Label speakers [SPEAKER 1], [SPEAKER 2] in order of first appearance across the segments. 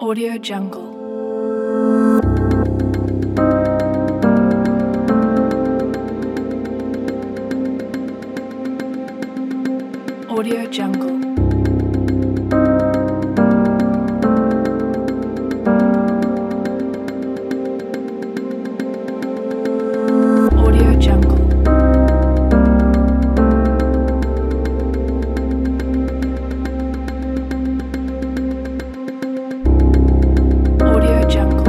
[SPEAKER 1] Audio Jungle. Audio Jungle. Audio Jungle. Audio Jungle.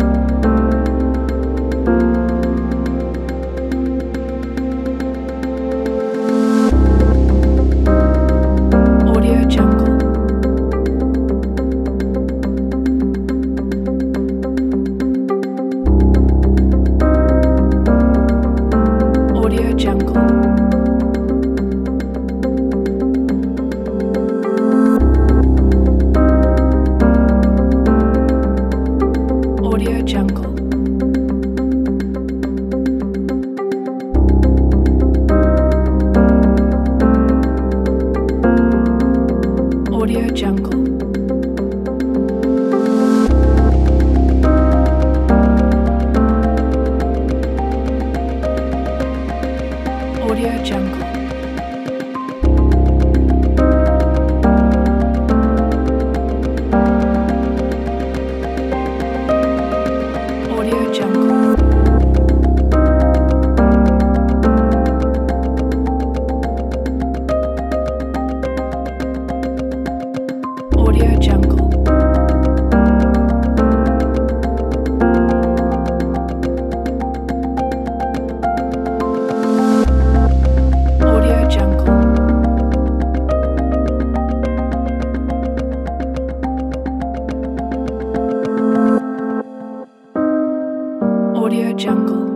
[SPEAKER 1] Audio Jungle. Audio Jungle. Audio Jungle. Audio Jungle. Audio Jungle. Audio Jungle. Audio Jungle. Audio Jungle. Audio Jungle.